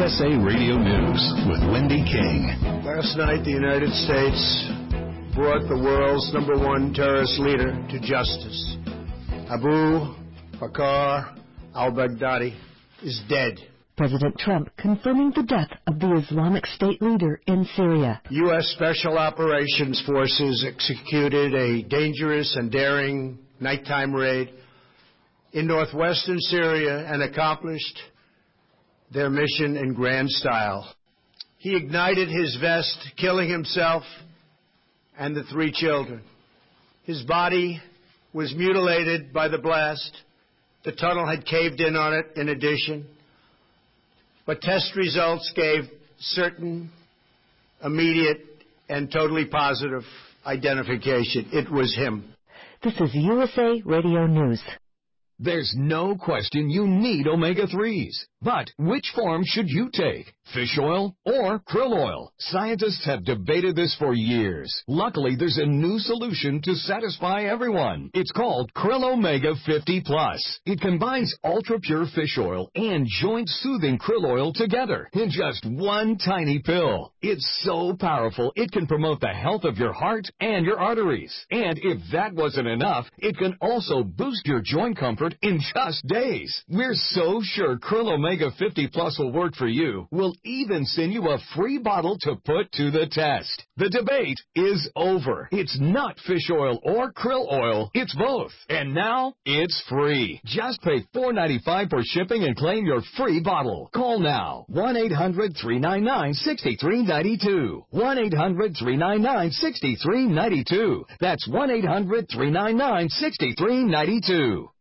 USA Radio News with Wendy King. Last night, the United States brought the world's #1 terrorist leader to justice. Abu Bakr al-Baghdadi is dead. President Trump confirming the death of the Islamic State leader in Syria. U.S. Special Operations Forces executed a dangerous and daring nighttime raid in northwestern Syria and accomplished their mission in grand style. He ignited his vest, killing himself and the 3 children. His body was mutilated by the blast. The tunnel had caved in on it in addition. But test results gave certain, immediate, and totally positive identification. It was him. This is USA Radio News. There's no question you need omega-3s. But which form should you take? Fish oil or krill oil? Scientists have debated this for years. Luckily, there's a new solution to satisfy everyone. It's called Krill Omega 50 Plus. It combines ultra-pure fish oil and joint-soothing krill oil together in just one tiny pill. It's so powerful, it can promote the health of your heart and your arteries. And if that wasn't enough, it can also boost your joint comfort in just days. We're so sure Krill Omega 50 Plus will work for you. We'll even send you a free bottle to put to the test. The debate is over. It's not fish oil or krill oil. It's both. And now it's free. Just pay $4.95 for shipping and claim your free bottle. Call now. 1-800-399-6392. 1-800-399-6392. That's 1-800-399-6392.